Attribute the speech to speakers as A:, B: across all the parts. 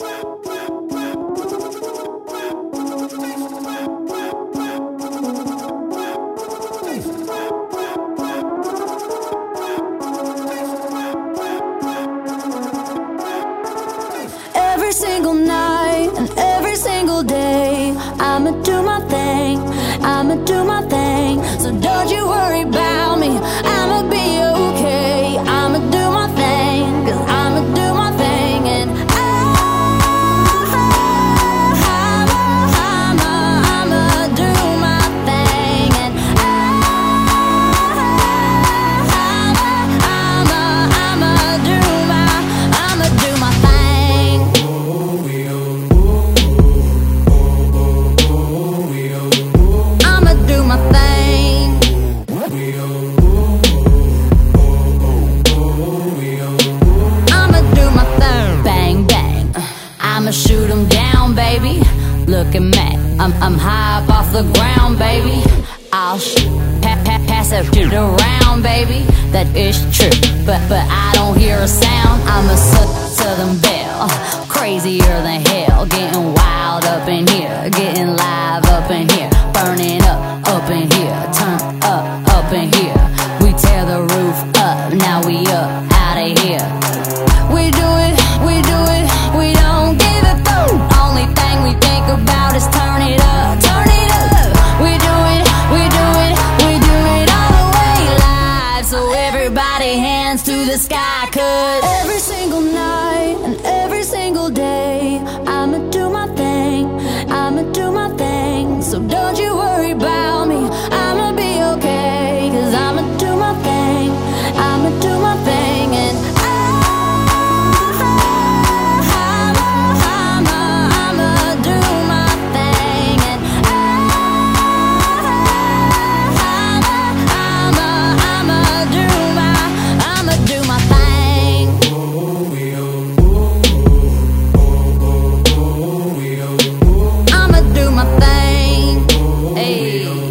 A: Every single night and every single day, I'ma do my thing, I'ma do my thing. So don't you worry about me, I'ma be okay. I'ma do my thing, 'cause I'ma do my thing. And I'ma do my thing. And I'ma do my thing. I'ma do my thing. I'ma do my thing. Bang, bang. I'ma shoot 'em down, baby. Look at me, I'm high up off the ground, baby. I'll pass that shit around, baby. That is true, but I don't hear a sound. I'm a Southern belle, crazier than hell. Getting wild up in here, getting live up in here. Burning up in here. Turn up in here. We tear the roof up, now we up out of here. We do it, we don't give a fuck. Only thing we think about is turn it up, turn it up. We do it all the way live. So everybody hands to the sky, 'cause every single night and every single day, I'ma do my thing, I'ma do my thing. So don't you worry about me, I'ma be okay. 'Cause I'ma do my thing, I'ma do my thing. And I'ma do my thing. And I'ma do my thing. I'ma do my thing. Hey.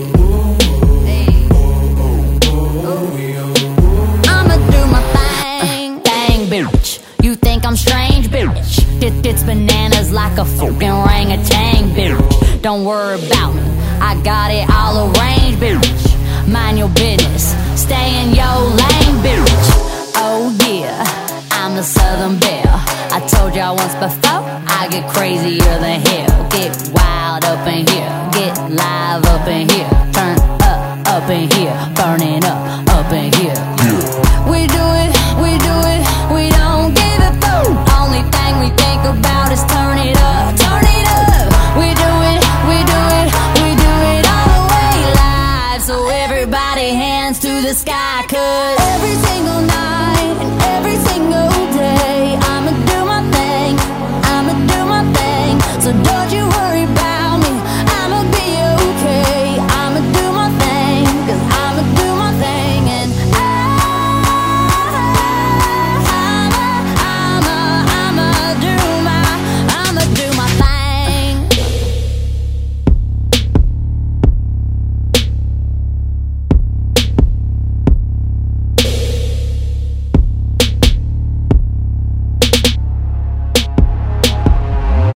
A: I'ma do my thing. Bang, bitch. You think I'm strange, bitch? It's bananas like a fucking orangutan, bitch. Don't worry about me, I got it all arranged, bitch. Mind your business, stay in your lane, bitch. Oh yeah, I'm the Southern belle. I told y'all once before, I get crazier than hell. Get wild up in here, get live up in here. Turn up in here, burning up in here. We do it, we don't give a fuck. Only thing we think about